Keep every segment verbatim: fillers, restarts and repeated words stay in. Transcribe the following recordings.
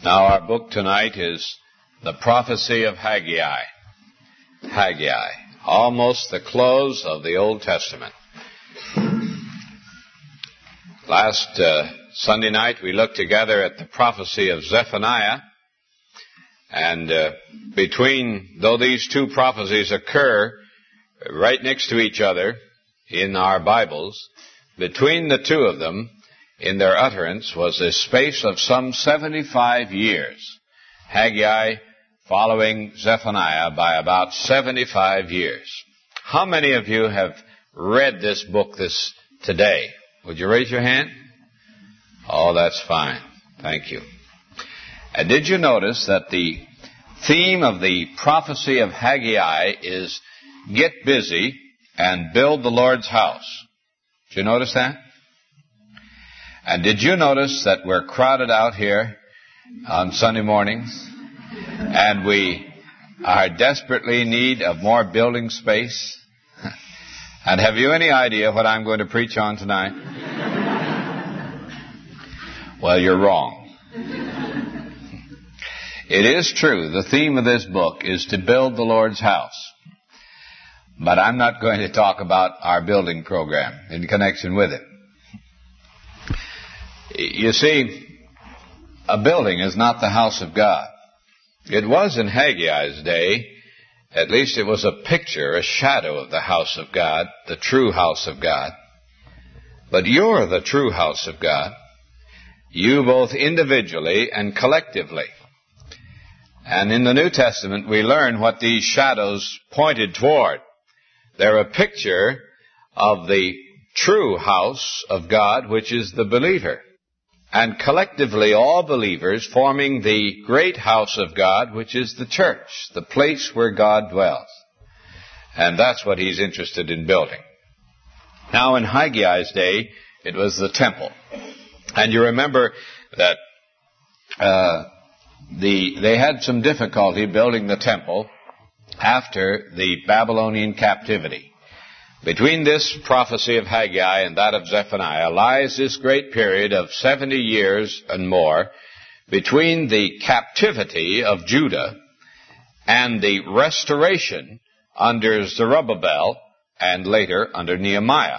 Now, our book tonight is the Prophecy of Haggai. Haggai, almost the close of the Old Testament. Last uh, Sunday night we looked together at the prophecy of Zephaniah, and uh, between, though these two prophecies occur right next to each other in our Bibles, between the two of them, in their utterance, was a space of some seventy-five years. Haggai following Zephaniah by about seventy-five years. How many of you have read this book this today? Would you raise your hand? Oh, that's fine. Thank you. And did you notice that the theme of the prophecy of Haggai is get busy and build the Lord's house? Did you notice that? And did you notice that we're crowded out here on Sunday mornings and we are desperately in need of more building space? And have you any idea what I'm going to preach on tonight? Well, you're wrong. It is true, the theme of this book is to build the Lord's house. But I'm not going to talk about our building program in connection with it. You see, a building is not the house of God. It was in Haggai's day. At least it was a picture, a shadow of the house of God, the true house of God. But you're the true house of God. You both individually and collectively. And in the New Testament we learn what these shadows pointed toward. They're a picture of the true house of God, which is the believer. And collectively all believers forming the great house of God, which is the church, the place where God dwells. And that's what he's interested in building. Now, in Haggai's day, it was the temple. And you remember that uh, the they had some difficulty building the temple after the Babylonian captivity. Between this prophecy of Haggai and that of Zephaniah lies this great period of seventy years and more between the captivity of Judah and the restoration under Zerubbabel and later under Nehemiah.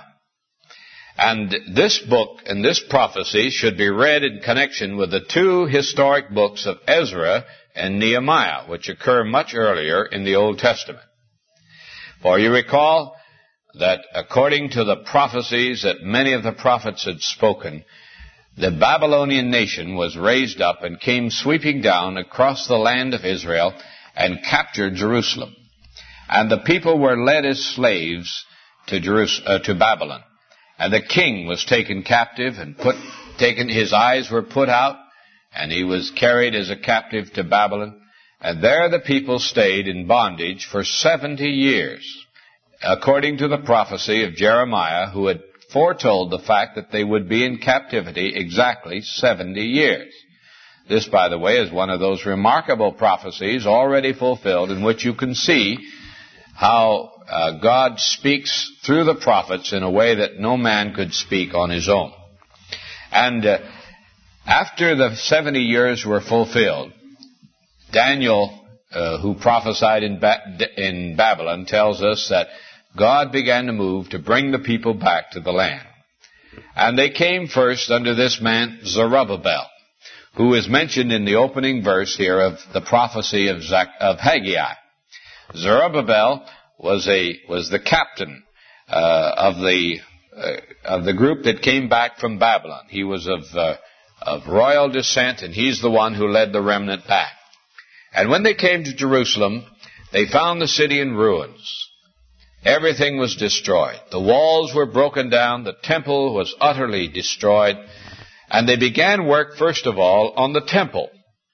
And this book and this prophecy should be read in connection with the two historic books of Ezra and Nehemiah, which occur much earlier in the Old Testament. For you recall that according to the prophecies that many of the prophets had spoken, the Babylonian nation was raised up and came sweeping down across the land of Israel and captured Jerusalem. And the people were led as slaves to Jerusalem, uh, to Babylon. And the king was taken captive and put, taken, his eyes were put out, and he was carried as a captive to Babylon. And there the people stayed in bondage for seventy years. According to the prophecy of Jeremiah, who had foretold the fact that they would be in captivity exactly seventy years. This, by the way, is one of those remarkable prophecies already fulfilled in which you can see how uh, God speaks through the prophets in a way that no man could speak on his own. And uh, after the seventy years were fulfilled, Daniel, uh, who prophesied in, ba- in Babylon, tells us that God began to move to bring the people back to the land. And they came first under this man Zerubbabel, who is mentioned in the opening verse here of the prophecy of, Zach, of Haggai. Zerubbabel was a was the captain uh, of the uh, of the group that came back from Babylon. He was of uh, of royal descent, and he's the one who led the remnant back. And when they came to Jerusalem, they found the city in ruins. Everything was destroyed. The walls were broken down. The temple was utterly destroyed. And they began work, first of all, on the temple.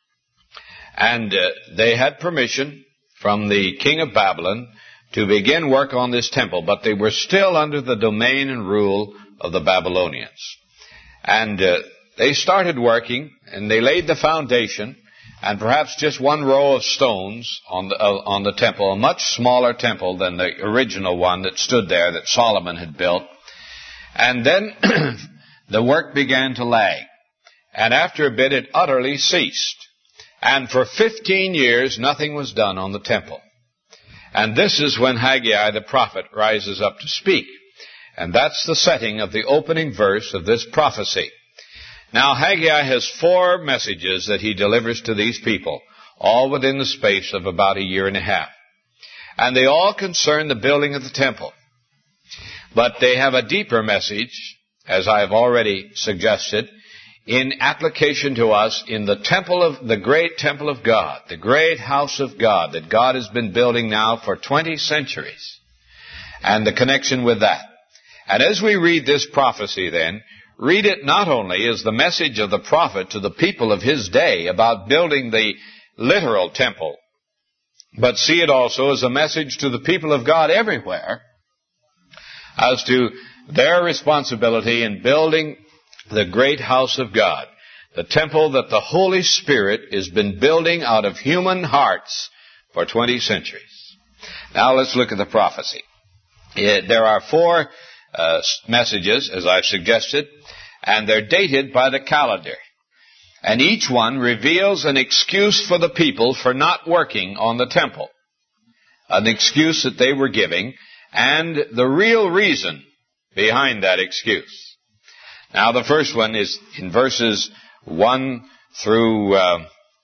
And uh, they had permission from the king of Babylon to begin work on this temple, but they were still under the domain and rule of the Babylonians. And uh, they started working, and they laid the foundation, and perhaps just one row of stones on the uh, on the temple, a much smaller temple than the original one that stood there that Solomon had built. And then the work began to lag. And after a bit, it utterly ceased. And for fifteen years, nothing was done on the temple. And this is when Haggai the prophet rises up to speak. And that's the setting of the opening verse of this prophecy. Now, Haggai has four messages that he delivers to these people, all within the space of about a year and a half. And they all concern the building of the temple. But they have a deeper message, as I have already suggested, in application to us in the temple of, the great temple of God, the great house of God that God has been building now for twenty centuries, and the connection with that. And as we read this prophecy then, read it not only as the message of the prophet to the people of his day about building the literal temple, but see it also as a message to the people of God everywhere as to their responsibility in building the great house of God, the temple that the Holy Spirit has been building out of human hearts for twenty centuries. Now let's look at the prophecy. There are four uh, messages, as I've suggested, and they're dated by the calendar. And each one reveals an excuse for the people for not working on the temple. An excuse that they were giving, and the real reason behind that excuse. Now, the first one is in verses one through, uh,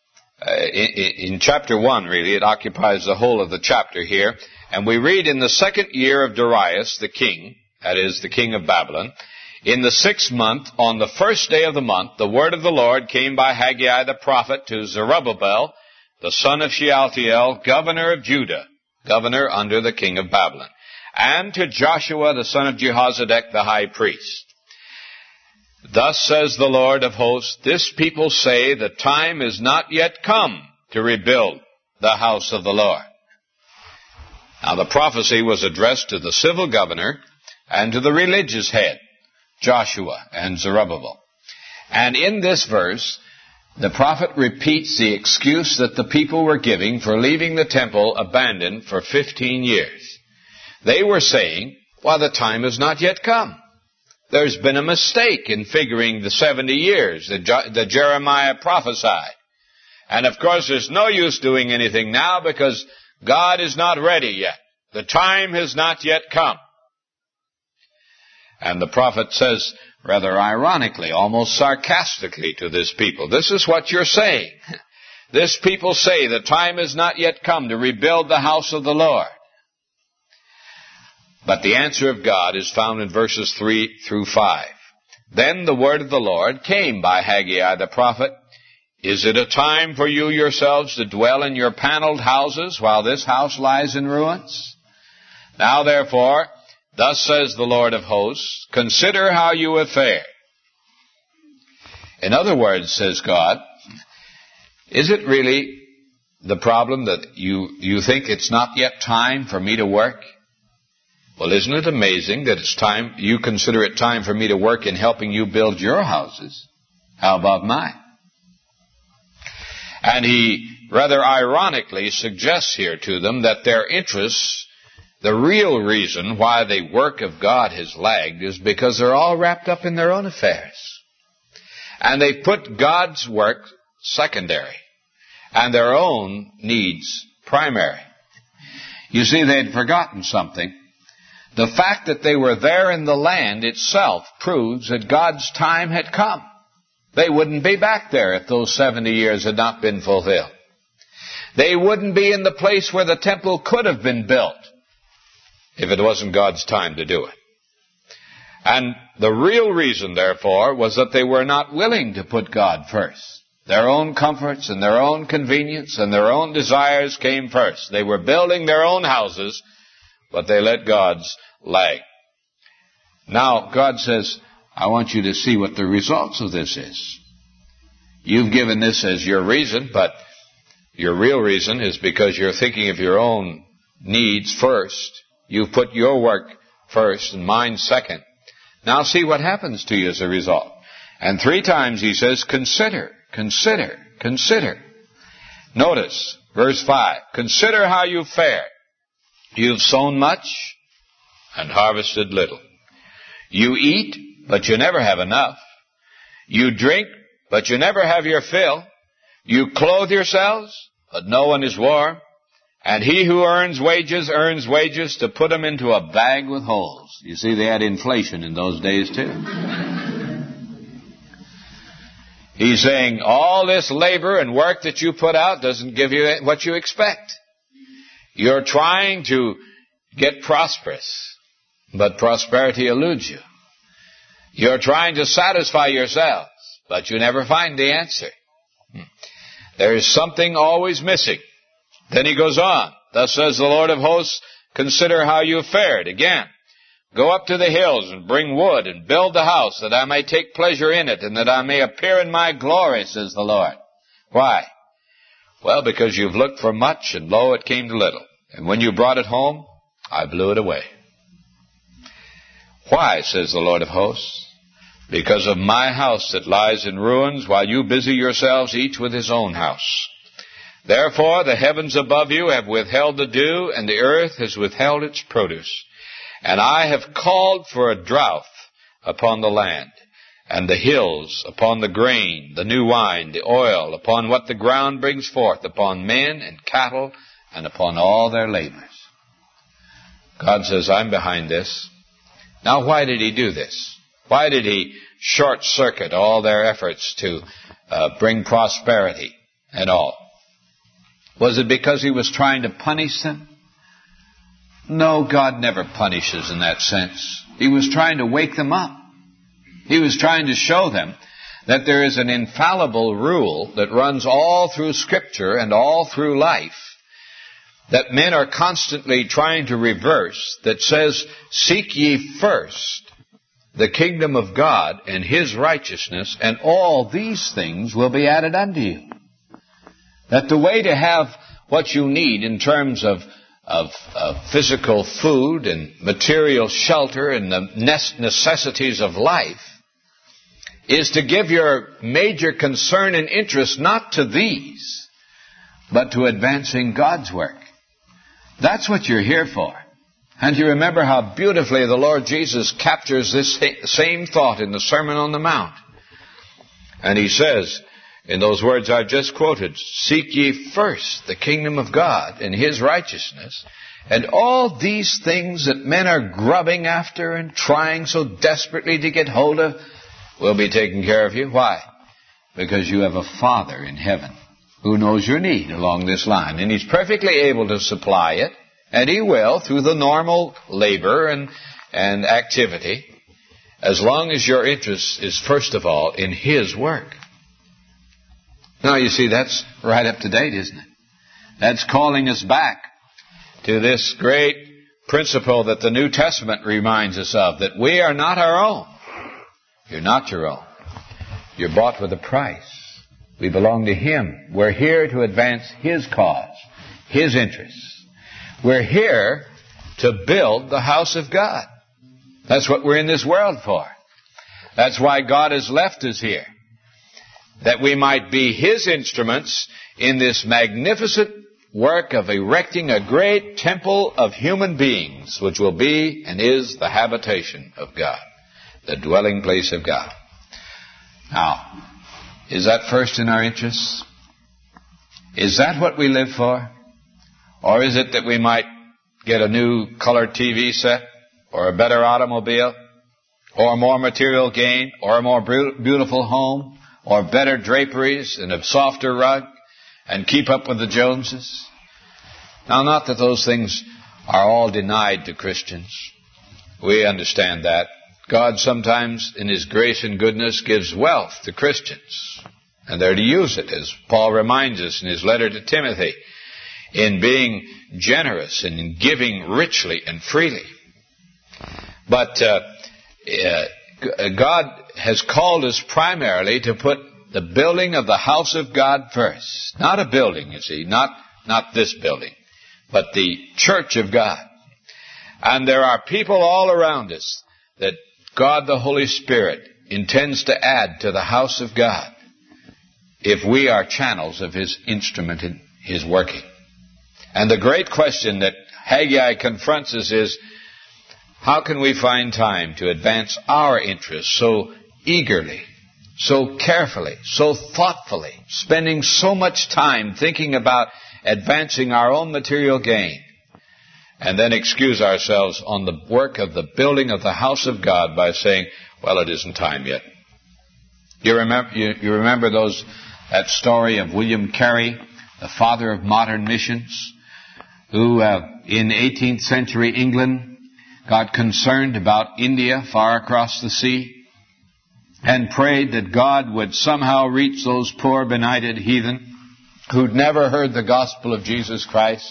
in, in chapter one, really. It occupies the whole of the chapter here. And we read, in the second year of Darius, the king, that is, the king of Babylon, in the sixth month, on the first day of the month, the word of the Lord came by Haggai the prophet to Zerubbabel, the son of Shealtiel, governor of Judah, governor under the king of Babylon, and to Joshua, the son of Jehozadak, the high priest. Thus says the Lord of hosts, this people say the time is not yet come to rebuild the house of the Lord. Now the prophecy was addressed to the civil governor and to the religious head, Joshua and Zerubbabel. And in this verse, the prophet repeats the excuse that the people were giving for leaving the temple abandoned for fifteen years. They were saying, well, the time has not yet come. There's been a mistake in figuring the seventy years that, Je- that Jeremiah prophesied. And of course, there's no use doing anything now because God is not ready yet. The time has not yet come. And the prophet says, rather ironically, almost sarcastically to this people, this is what you're saying. This people say the time has not yet come to rebuild the house of the Lord. But the answer of God is found in verses three through five. Then the word of the Lord came by Haggai the prophet. Is it a time for you yourselves to dwell in your paneled houses while this house lies in ruins? Now therefore, thus says the Lord of hosts, consider how you have fared. In other words, says God, is it really the problem that you, you think it's not yet time for me to work? Well, isn't it amazing that it's time, you consider it time for me to work in helping you build your houses? How about mine? And he rather ironically suggests here to them that their interests, the real reason why the work of God has lagged is because they're all wrapped up in their own affairs. And they put God's work secondary and their own needs primary. You see, they'd forgotten something. The fact that they were there in the land itself proves that God's time had come. They wouldn't be back there if those seventy years had not been fulfilled. They wouldn't be in the place where the temple could have been built if it wasn't God's time to do it. And the real reason, therefore, was that they were not willing to put God first. Their own comforts and their own convenience and their own desires came first. They were building their own houses, but they let God's lag. Now, God says, I want you to see what the results of this is. You've given this as your reason, but your real reason is because you're thinking of your own needs first. You've put your work first and mine second. Now see what happens to you as a result. And three times he says, consider, consider, consider. Notice, verse five, consider how you fared. You've sown much and harvested little. You eat, but you never have enough. You drink, but you never have your fill. You clothe yourselves, but no one is warm. And he who earns wages, earns wages to put them into a bag with holes. You see, they had inflation in those days too. He's saying all this labor and work that you put out doesn't give you what you expect. You're trying to get prosperous, but prosperity eludes you. You're trying to satisfy yourselves, but you never find the answer. There is something always missing. Then he goes on. Thus says the Lord of hosts, consider how you fared. Again, go up to the hills and bring wood and build the house that I may take pleasure in it and that I may appear in my glory, says the Lord. Why? Well, because you've looked for much and lo, it came to little. And when you brought it home, I blew it away. Why, says the Lord of hosts? Because of my house that lies in ruins while you busy yourselves each with his own house. Therefore the heavens above you have withheld the dew, and the earth has withheld its produce. And I have called for a drought upon the land, and the hills upon the grain, the new wine, the oil, upon what the ground brings forth, upon men and cattle, and upon all their labors. God says, I'm behind this. Now why did he do this? Why did he short-circuit all their efforts to uh, bring prosperity and all? Was it because he was trying to punish them? No, God never punishes in that sense. He was trying to wake them up. He was trying to show them that there is an infallible rule that runs all through Scripture and all through life that men are constantly trying to reverse, that says, seek ye first the kingdom of God and his righteousness, and all these things will be added unto you. That the way to have what you need in terms of, of, of physical food and material shelter and the necessities of life is to give your major concern and interest not to these, but to advancing God's work. That's what you're here for. And you remember how beautifully the Lord Jesus captures this same thought in the Sermon on the Mount. And he says, in those words I've just quoted, seek ye first the kingdom of God and his righteousness, and all these things that men are grubbing after and trying so desperately to get hold of will be taken care of you. Why? Because you have a Father in heaven who knows your need along this line, and he's perfectly able to supply it, and he will through the normal labor and, and activity, as long as your interest is first of all in his work. Now, you see, that's right up to date, isn't it? That's calling us back to this great principle that the New Testament reminds us of, that we are not our own. You're not your own. You're bought with a price. We belong to him. We're here to advance his cause, his interests. We're here to build the house of God. That's what we're in this world for. That's why God has left us here, that we might be his instruments in this magnificent work of erecting a great temple of human beings, which will be and is the habitation of God, the dwelling place of God. Now, is that first in our interests? Is that what we live for? Or is it that we might get a new color T V set, or a better automobile, or more material gain, or a more beautiful home, or better draperies and a softer rug, and keep up with the Joneses? Now, not that those things are all denied to Christians. We understand that. God sometimes, in his grace and goodness, gives wealth to Christians, and they're to use it, as Paul reminds us in his letter to Timothy, in being generous and in giving richly and freely. But uh, uh, God has called us primarily to put the building of the house of God first. Not a building, you see, not, not this building, but the church of God. And there are people all around us that God the Holy Spirit intends to add to the house of God if we are channels of his instrument in his working. And the great question that Haggai confronts us is, how can we find time to advance our interests so eagerly so carefully, so thoughtfully, spending so much time thinking about advancing our own material gain, and then excuse ourselves on the work of the building of the house of God by saying, well, it isn't time yet. You remember, you, you remember those, that story of William Carey, the father of modern missions, who uh, in eighteenth century England got concerned about India far across the sea and prayed that God would somehow reach those poor benighted heathen who'd never heard the gospel of Jesus Christ,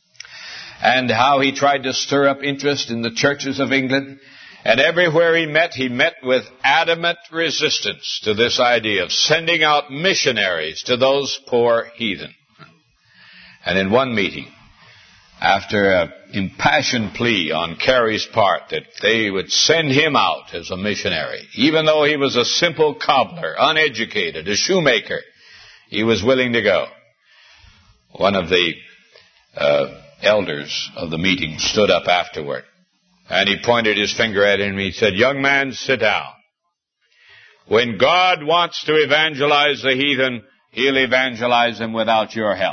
and how he tried to stir up interest in the churches of England. And everywhere he met, he met with adamant resistance to this idea of sending out missionaries to those poor heathen. And in one meeting, after an impassioned plea on Carey's part that they would send him out as a missionary, even though he was a simple cobbler, uneducated, a shoemaker, he was willing to go. One of the uh, elders of the meeting stood up afterward, and he pointed his finger at him and he said, "Young man, sit down. When God wants to evangelize the heathen, he'll evangelize them without your help."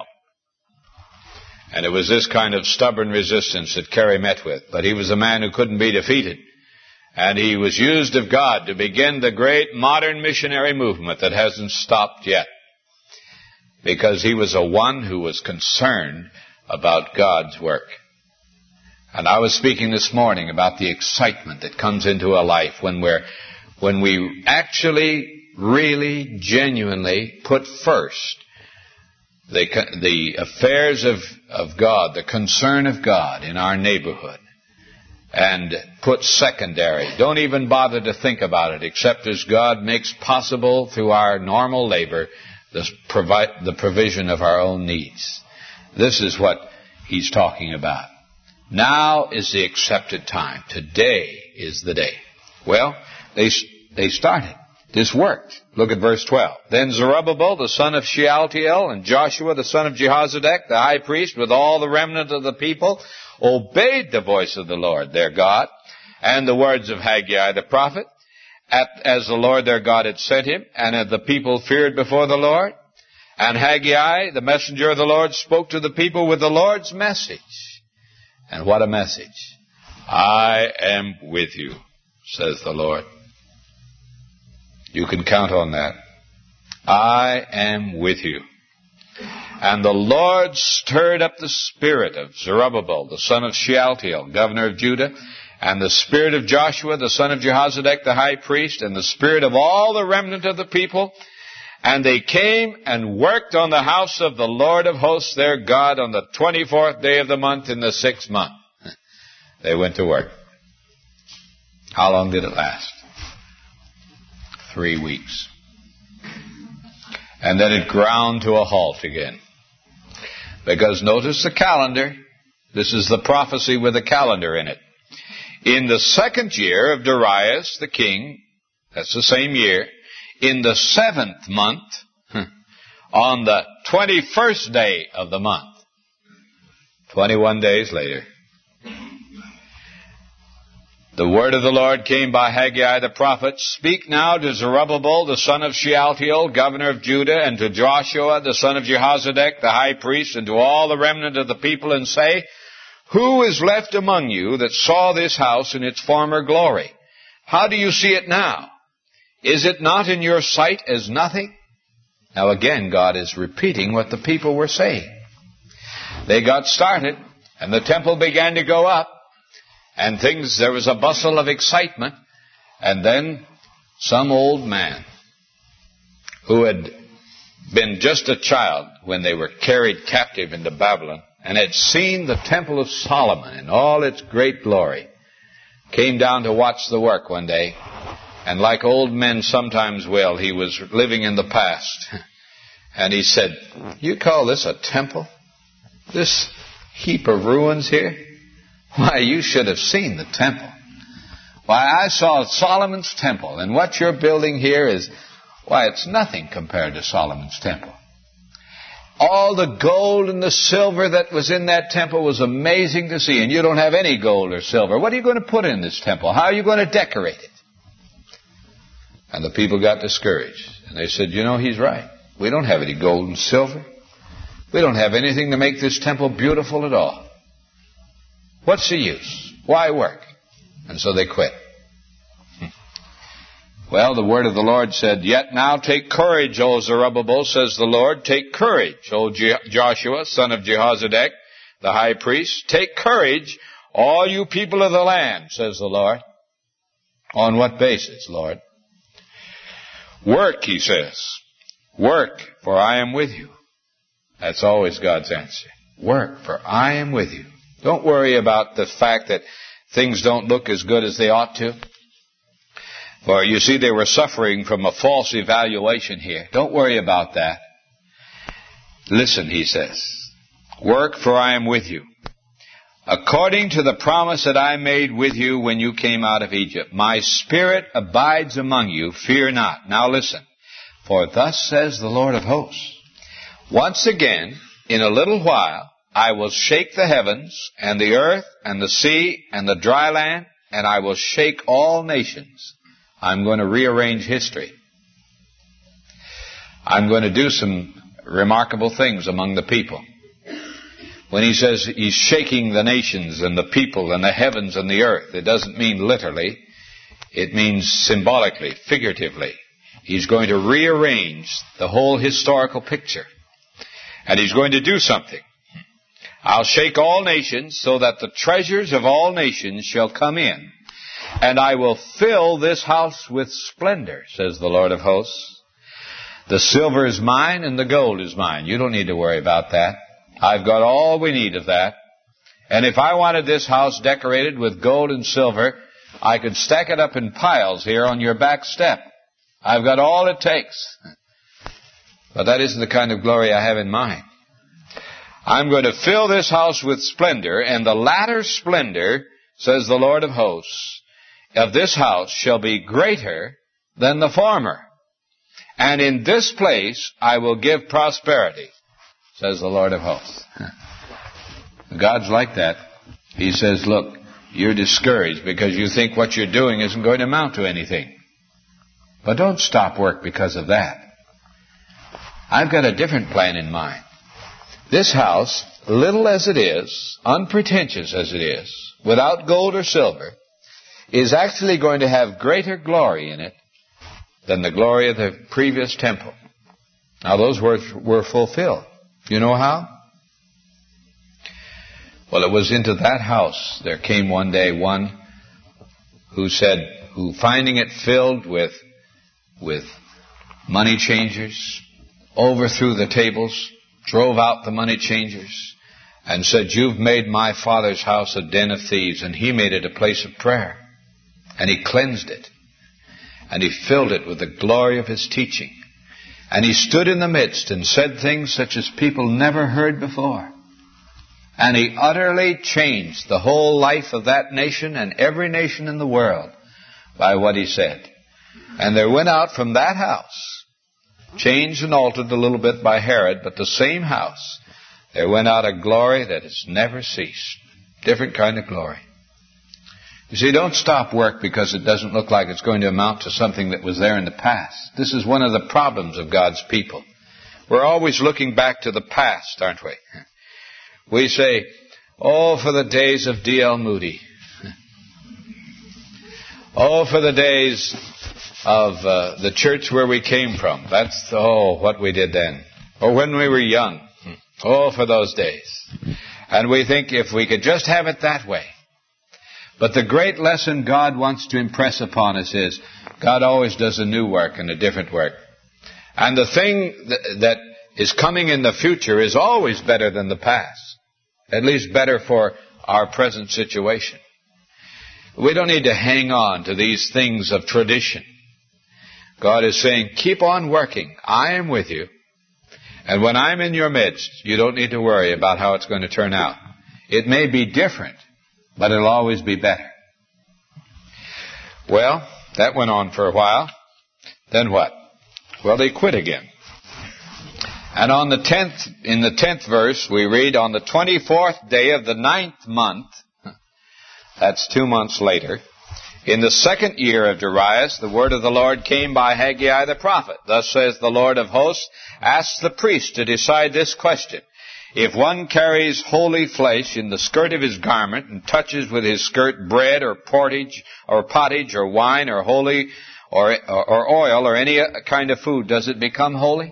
And it was this kind of stubborn resistance that Carey met with. But he was a man who couldn't be defeated. And he was used of God to begin the great modern missionary movement that hasn't stopped yet. Because he was a one who was concerned about God's work. And I was speaking this morning about the excitement that comes into a life when we're, when we actually, really, genuinely put first The, the affairs of, of God, the concern of God in our neighborhood, and put secondary. Don't even bother to think about it, except as God makes possible through our normal labor the, provi- the provision of our own needs. This is what he's talking about. Now is the accepted time. Today is the day. Well, they they started. This worked. Look at verse twelve. Then Zerubbabel, the son of Shealtiel, and Joshua, the son of Jehozadak, the high priest, with all the remnant of the people, obeyed the voice of the Lord their God, and the words of Haggai the prophet, at, as the Lord their God had sent him, and the people feared before the Lord. And Haggai, the messenger of the Lord, spoke to the people with the Lord's message. And what a message. I am with you, says the Lord. You can count on that. I am with you. And the Lord stirred up the spirit of Zerubbabel, the son of Shealtiel, governor of Judah, and the spirit of Joshua, the son of Jehozadak, the high priest, and the spirit of all the remnant of the people. And they came and worked on the house of the Lord of hosts, their God, on the twenty-fourth day of the month in the sixth month. They went to work. How long did it last? Three weeks. And then it ground to a halt again. Because notice the calendar. This is the prophecy with a calendar in it. In the second year of Darius the king, that's the same year, in the seventh month, on the twenty-first day of the month, twenty-one days later, the word of the Lord came by Haggai the prophet. Speak now to Zerubbabel, the son of Shealtiel, governor of Judah, and to Joshua, the son of Jehozadak, the high priest, and to all the remnant of the people, and say, who is left among you that saw this house in its former glory? How do you see it now? Is it not in your sight as nothing? Now again, God is repeating what the people were saying. They got started, and the temple began to go up. And things, there was a bustle of excitement. And then some old man who had been just a child when they were carried captive into Babylon and had seen the temple of Solomon in all its great glory, came down to watch the work one day. And like old men sometimes will, he was living in the past. And he said, you call this a temple? This heap of ruins here? Why, you should have seen the temple. Why, I saw Solomon's temple, and what you're building here is, why, it's nothing compared to Solomon's temple. All the gold and the silver that was in that temple was amazing to see, and you don't have any gold or silver. What are you going to put in this temple? How are you going to decorate it? And the people got discouraged. And they said, you know, he's right. We don't have any gold and silver. We don't have anything to make this temple beautiful at all. What's the use? Why work? And so they quit. Well, the word of the Lord said, yet now take courage, O Zerubbabel, says the Lord. Take courage, O Je- Joshua, son of Jehozadak, the high priest. Take courage, all you people of the land, says the Lord. On what basis, Lord? Work, he says. Work, for I am with you. That's always God's answer. Work, for I am with you. Don't worry about the fact that things don't look as good as they ought to. For you see, they were suffering from a false evaluation here. Don't worry about that. Listen, he says. Work, for I am with you. According to the promise that I made with you when you came out of Egypt. My spirit abides among you. Fear not. Now listen. For thus says the Lord of hosts. Once again, in a little while, I will shake the heavens and the earth and the sea and the dry land, and I will shake all nations. I'm going to rearrange history. I'm going to do some remarkable things among the people. When he says he's shaking the nations and the people and the heavens and the earth, it doesn't mean literally. It means symbolically, figuratively. He's going to rearrange the whole historical picture. And he's going to do something. I'll shake all nations so that the treasures of all nations shall come in. And I will fill this house with splendor, says the Lord of hosts. The silver is mine and the gold is mine. You don't need to worry about that. I've got all we need of that. And if I wanted this house decorated with gold and silver, I could stack it up in piles here on your back step. I've got all it takes. But that isn't the kind of glory I have in mind. I'm going to fill this house with splendor, and the latter splendor, says the Lord of hosts, of this house shall be greater than the former. And in this place I will give prosperity, says the Lord of hosts. God's like that. He says, look, you're discouraged because you think what you're doing isn't going to amount to anything. But don't stop work because of that. I've got a different plan in mind. This house, little as it is, unpretentious as it is, without gold or silver, is actually going to have greater glory in it than the glory of the previous temple. Now those words were fulfilled. You know how? Well, it was into that house there came one day one who said, who finding it filled with, with money changers, overthrew the tables, drove out the money changers, and said, you've made my father's house a den of thieves, and he made it a place of prayer. And he cleansed it. And he filled it with the glory of his teaching. And he stood in the midst and said things such as people never heard before. And he utterly changed the whole life of that nation and every nation in the world by what he said. And there went out from that house, changed and altered a little bit by Herod, but the same house, there went out a glory that has never ceased. Different kind of glory. You see, don't stop work because it doesn't look like it's going to amount to something that was there in the past. This is one of the problems of God's people. We're always looking back to the past, aren't we? We say, oh, for the days of D L Moody. Oh, for the days of uh, the church where we came from. That's, oh, what we did then. Or when we were young. Oh, for those days. And we think if we could just have it that way. But the great lesson God wants to impress upon us is God always does a new work and a different work. And the thing th- that is coming in the future is always better than the past. At least better for our present situation. We don't need to hang on to these things of tradition. God is saying, keep on working. I am with you. And when I'm in your midst, you don't need to worry about how it's going to turn out. It may be different, but it'll always be better. Well, that went on for a while. Then what? Well, they quit again. And on the tenth, in the tenth verse, we read, on the twenty-fourth day of the ninth month, that's two months later, In the second year of Darius, the word of the Lord came by Haggai the prophet. Thus says the Lord of hosts, ask the priest to decide this question. If one carries holy flesh in the skirt of his garment and touches with his skirt bread or portage or pottage or wine or holy or, or, or oil or any kind of food, does it become holy?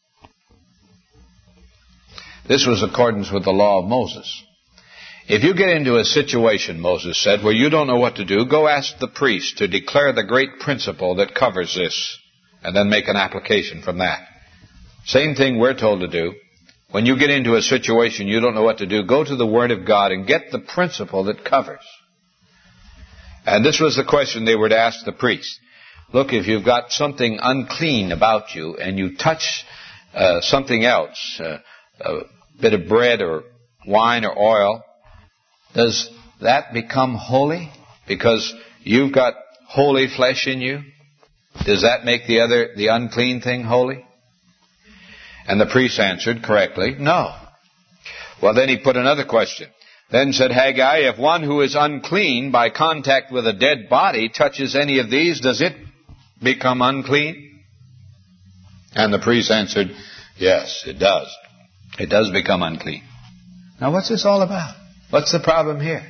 This was accordance with the law of Moses. If you get into a situation, Moses said, where you don't know what to do, go ask the priest to declare the great principle that covers this, and then make an application from that. Same thing we're told to do. When you get into a situation you don't know what to do, go to the Word of God and get the principle that covers. And this was the question they were to ask the priest. Look, if you've got something unclean about you and you touch uh, something else, uh, a bit of bread or wine or oil, does that become holy because you've got holy flesh in you? Does that make the other, the unclean thing holy? And the priest answered correctly, no. Well, then he put another question. Then said Haggai, if one who is unclean by contact with a dead body touches any of these, does it become unclean? And the priest answered, yes, it does. It does become unclean. Now, what's this all about? What's the problem here?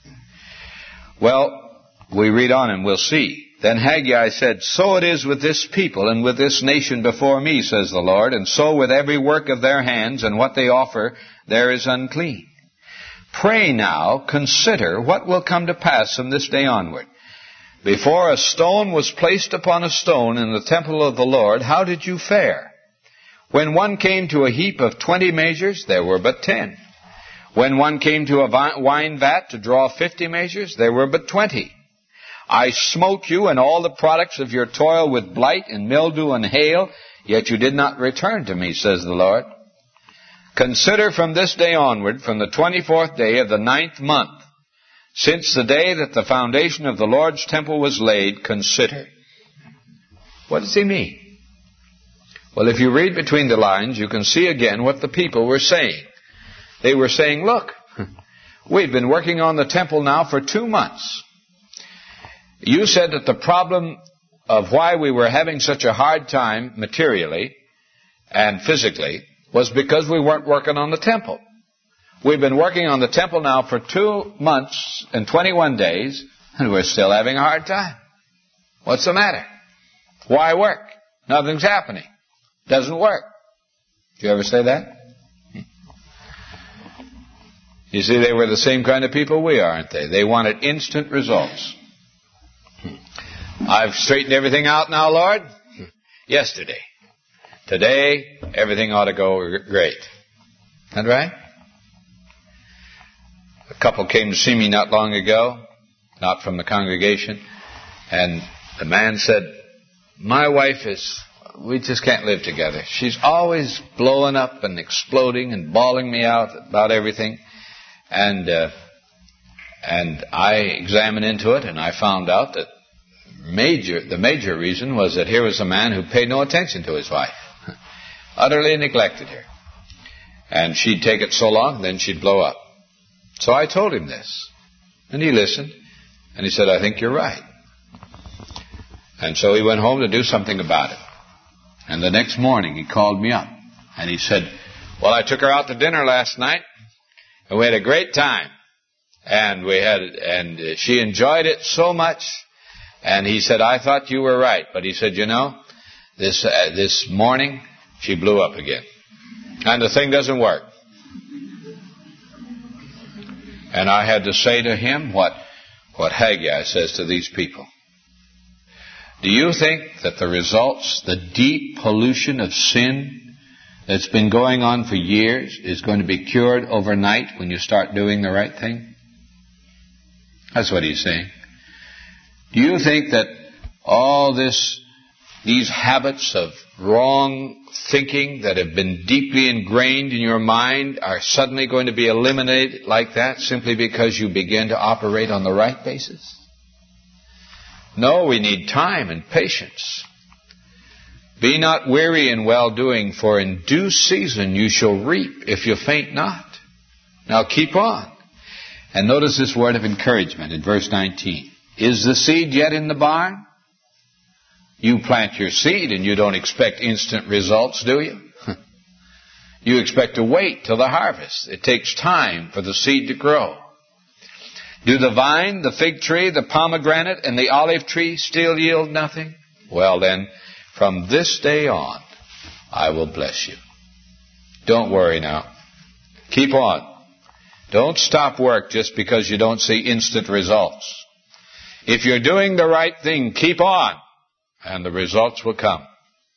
Well, we read on and we'll see. Then Haggai said, so it is with this people and with this nation before me, says the Lord, and so with every work of their hands and what they offer, there is unclean. Pray now, consider what will come to pass from this day onward. Before a stone was placed upon a stone in the temple of the Lord, how did you fare? When one came to a heap of twenty measures, there were but ten. When one came to a wine vat to draw fifty measures, there were but twenty. I smote you and all the products of your toil with blight and mildew and hail, yet you did not return to me, says the Lord. Consider from this day onward, from the twenty-fourth day of the ninth month, since the day that the foundation of the Lord's temple was laid, consider. What does he mean? Well, if you read between the lines, you can see again what the people were saying. They were saying, look, we've been working on the temple now for two months. You said that the problem of why we were having such a hard time materially and physically was because we weren't working on the temple. We've been working on the temple now for two months and twenty-one days, and we're still having a hard time. What's the matter? Why work? Nothing's happening. Doesn't work. Did you ever say that? You see, they were the same kind of people we are, aren't they? They wanted instant results. I've straightened everything out now, Lord. Yesterday. Today, everything ought to go great. Isn't that right? A couple came to see me not long ago, not from the congregation, and the man said, my wife is, we just can't live together. She's always blowing up and exploding and bawling me out about everything. And uh, and I examined into it, and I found out that major the major reason was that here was a man who paid no attention to his wife, utterly neglected her. And she'd take it so long, then she'd blow up. So I told him this, and he listened, and he said, I think you're right. And so he went home to do something about it. And the next morning he called me up, and he said, well, I took her out to dinner last night, and we had a great time. And we had, and she enjoyed it so much. And he said, I thought you were right. But he said, you know, this, uh, this morning, she blew up again. And the thing doesn't work. And I had to say to him what, what Haggai says to these people. Do you think that the results, the deep pollution of sin that's been going on for years is going to be cured overnight when you start doing the right thing? That's what he's saying. Do you think that all this, these habits of wrong thinking that have been deeply ingrained in your mind are suddenly going to be eliminated like that simply because you begin to operate on the right basis? No, we need time and patience. Be not weary in well-doing, for in due season you shall reap if you faint not. Now keep on. And notice this word of encouragement in verse nineteen. Is the seed yet in the barn? You plant your seed and you don't expect instant results, do you? You expect to wait till the harvest. It takes time for the seed to grow. Do the vine, the fig tree, the pomegranate, and the olive tree still yield nothing? Well then, from this day on, I will bless you. Don't worry now. Keep on. Don't stop work just because you don't see instant results. If you're doing the right thing, keep on, and the results will come.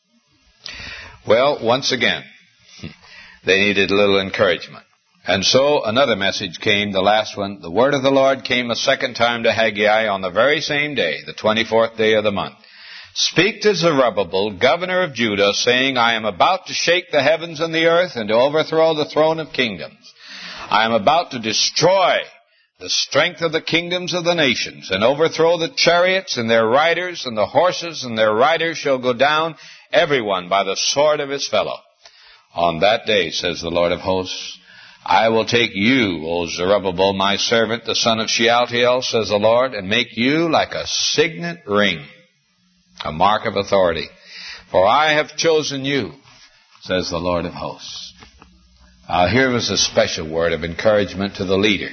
Well, once again, they needed a little encouragement. And so another message came, the last one. The word of the Lord came a second time to Haggai on the very same day, the twenty-fourth day of the month. Speak to Zerubbabel, governor of Judah, saying, I am about to shake the heavens and the earth and to overthrow the throne of kingdoms. I am about to destroy the strength of the kingdoms of the nations and overthrow the chariots and their riders, and the horses and their riders shall go down, everyone by the sword of his fellow. On that day, says the Lord of hosts, I will take you, O Zerubbabel, my servant, the son of Shealtiel, says the Lord, and make you like a signet ring, a mark of authority. For I have chosen you, says the Lord of hosts. Uh, here was a special word of encouragement to the leader.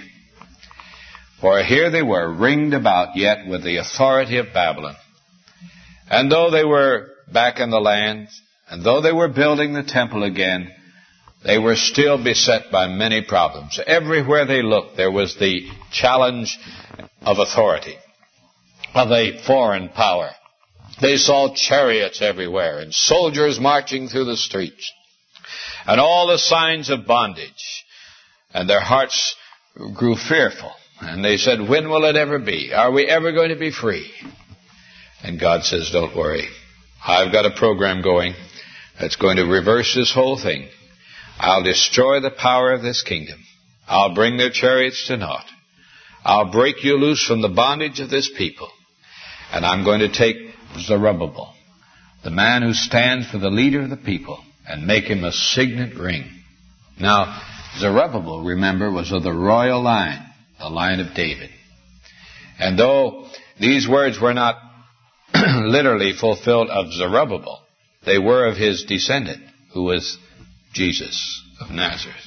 For here they were, ringed about yet with the authority of Babylon. And though they were back in the land, and though they were building the temple again, they were still beset by many problems. Everywhere they looked, there was the challenge of authority, of a foreign power. They saw chariots everywhere and soldiers marching through the streets, and all the signs of bondage. And their hearts grew fearful. And they said, when will it ever be? Are we ever going to be free? And God says, don't worry. I've got a program going that's going to reverse this whole thing. I'll destroy the power of this kingdom. I'll bring their chariots to naught. I'll break you loose from the bondage of this people. And I'm going to take Zerubbabel, the man who stands for the leader of the people, and make him a signet ring. Now, Zerubbabel, remember, was of the royal line, the line of David. And though these words were not literally fulfilled of Zerubbabel, they were of his descendant, who was Jesus of Nazareth.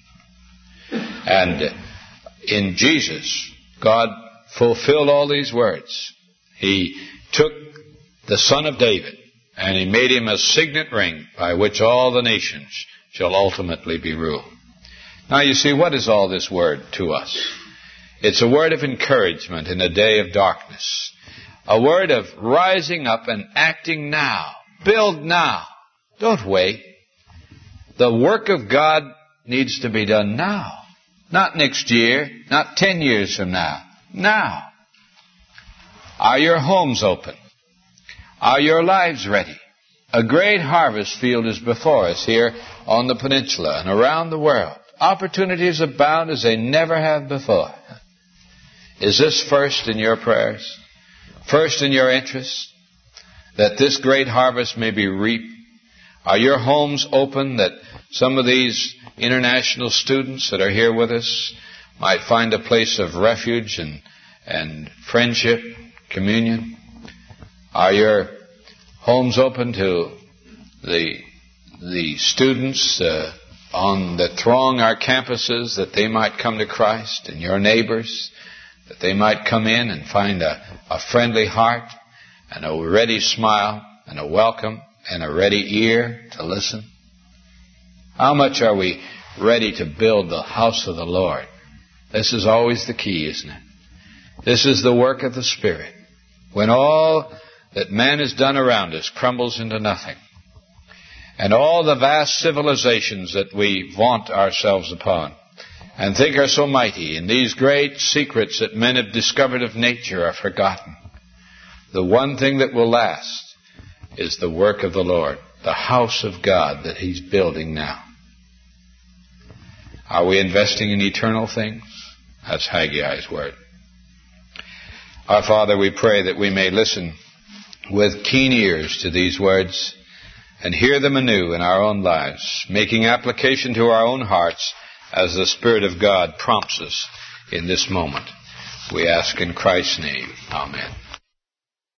And in Jesus, God fulfilled all these words. He took the son of David, and he made him a signet ring by which all the nations shall ultimately be ruled. Now you see, what is all this word to us? It's a word of encouragement in a day of darkness. A word of rising up and acting now. Build now. Don't wait. The work of God needs to be done now. Not next year, not ten years from now. Now. Are your homes open? Are your lives ready? A great harvest field is before us here on the peninsula and around the world. Opportunities abound as they never have before. Is this first in your prayers? First in your interests? That this great harvest may be reaped? Are your homes open that some of these international students that are here with us might find a place of refuge and, and friendship, communion? Are your homes open to the, the students uh, on that throng our campuses, that they might come to Christ, and your neighbors, that they might come in and find a, a friendly heart and a ready smile and a welcome and a ready ear to listen? How much are we ready to build the house of the Lord? This is always the key, isn't it? This is the work of the Spirit. When all that man has done around us crumbles into nothing, and all the vast civilizations that we vaunt ourselves upon and think are so mighty, and these great secrets that men have discovered of nature are forgotten, the one thing that will last is the work of the Lord, the house of God that He's building now. Are we investing in eternal things? That's Haggai's word. Our Father, we pray that we may listen with keen ears to these words and hear them anew in our own lives, making application to our own hearts as the Spirit of God prompts us in this moment. We ask in Christ's name. Amen.